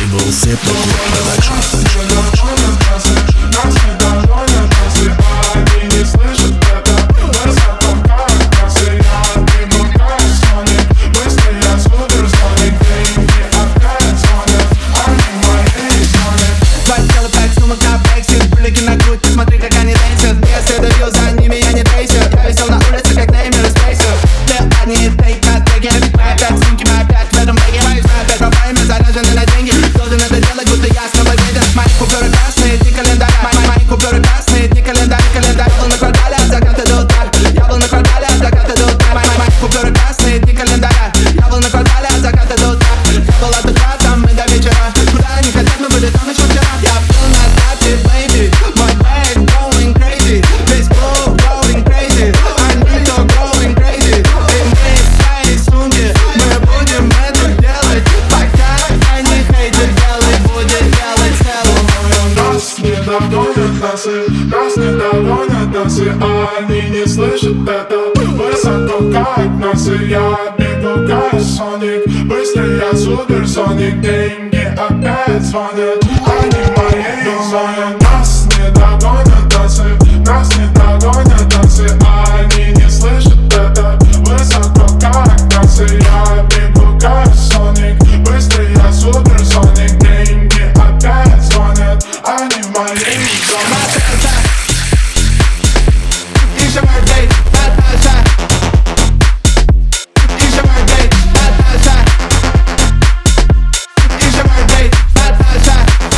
Label Septa Production. Нас не догонят, если они не слышат это. Высоко как нас, и я бегу как Соник. Быстрее суперсоник, деньги опять звонят. Они мои звонят. Твои тело так снова как Brexit. Брюлики на грудь, ты смотри, как они танцуют. Я следую за ними, я не трейсер. Я висел на улице, как Неймер из Спейсер. Для одни тейк на треке. Мои опять сумки, мы опять в этом бэге. Мои опять пробаемы, заряжены на деньги. Должен это делать, будто я снова виден. Мои купюры красные, дни календаря. Мои купюры красные, дни календарь. Календарь был на квартале, от заката до утра. Я был на квартале, от заката до утра. Мои купюры красные, дни календаря. Я был на квартале, от заката до утра. Я был от утра, там мы до вечера. Куда они хотят, мы были там еще вчера. Я был на дате, baby. Мой bag going crazy. Весь клуб going crazy. Они то going crazy. И мы в своей сумке. Мы будем это делать, пока они хейтят. Делай, будет делать целым. Нас не догонят, нас не догонят, нас, и они не слышат это. Высоко как нас, и я бегу как Соник. Быстрее суперсоник, деньги опять звонят. Они мои звонят. Нас не догонят, нас не догонят, нас, и они не слышат это. Высоко как нас, и я бегу как Соник. Быстрее суперсоник, деньги опять звонят. Они мои звонят. It's your birthday, Natasha. It's your birthday, Natasha. It's your birthday, Natasha.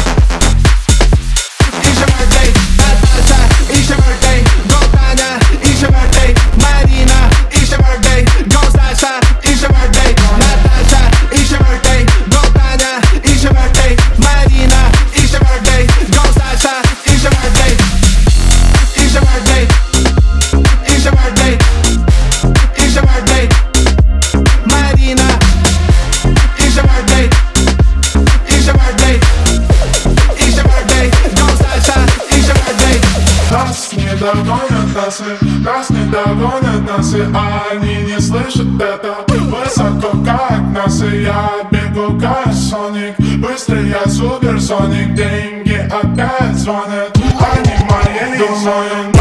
It's your birthday, Natasha. It's your birthday, go Tanya. It's your birthday, Marina. It's your birthday, go Sasha. It's your birthday, Natasha. It's your birthday, go Tanya. It's your birthday, Marina. It's your birthday, go Sasha. It's your birthday. It's your birthday. It's your birthday. It's your birthday. Marina. It's your birthday. It's your birthday. It's your birthday. Go Sasha. It's your birthday. Нас не догонят, нас не догонят, нас, и они не слышат это. Высоко как нас, и я бегу как Соник. Быстрее суперсоник, деньги опять звонят. Они мои звонят.